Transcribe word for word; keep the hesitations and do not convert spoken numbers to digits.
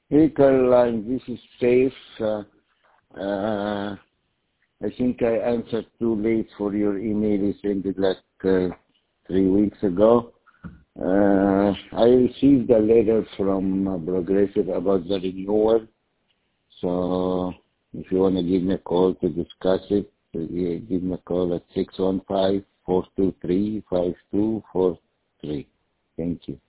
Hey, Caroline, this is Safe. Uh, uh, I think I answered too late for your email you sent it like uh, three weeks ago. Uh, I received a letter from uh, Progressive about the renewal. So if you want to give me a call to discuss it, uh, yeah, give me a call at six one five, four two three, five two four three. Thank you.